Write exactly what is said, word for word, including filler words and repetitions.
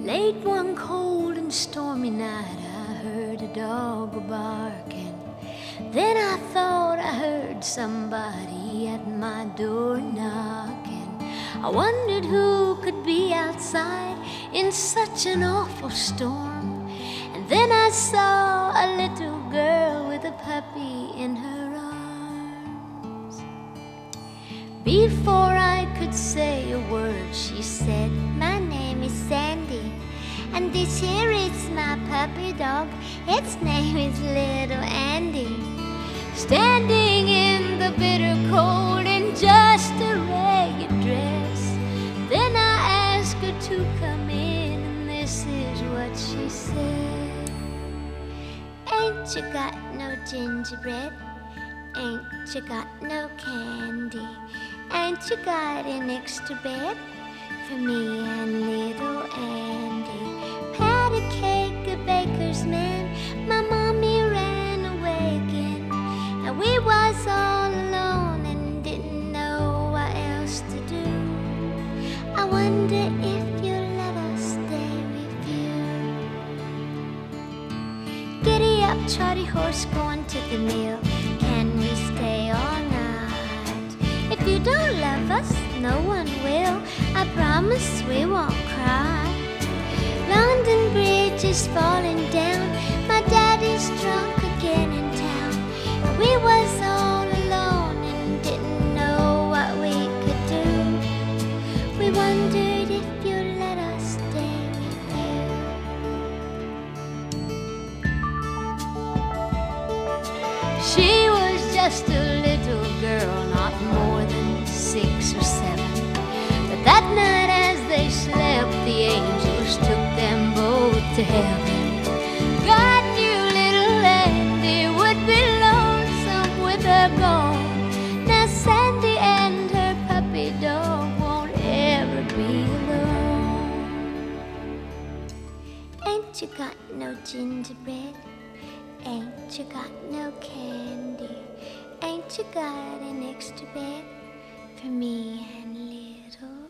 Late one cold and stormy night, I heard a dog barking. Then I thought I heard somebody at my door knocking. I wondered who could be outside in such an awful storm. And then I saw a little girl with a puppy in her arms. Before I could say a word, she said, "My name is Sandy, and this here is my puppy dog. Its name is Little Andy." Standing in the bitter cold in just a ragged dress, then I asked her to come in, and this is what she said. "Ain't you got no gingerbread? Ain't you got no candy? Ain't you got an extra bed for me and Little Andy?" Pat a cake, a baker's man, my mommy ran away again, and we was all alone and didn't know what else to do. I wonder if you'll let us stay with you. Giddy up, trotty horse, going to the mill. Can we stay all night? If you don't love us, no one will. I promise we won't cry. London Bridge is falling down. My daddy's drunk again in town. We was all alone and didn't know what we could do. We wondered if you'd let us stay with you. She was just a little girl, not more than six or seven. But that night as they slept, the angels took them both to heaven. God knew Little Andy would be lonesome with her gone. Now Sandy and her puppy dog won't ever be alone. Ain't you got no gingerbread? Ain't you got no candy? Ain't you got an extra bed for me and Little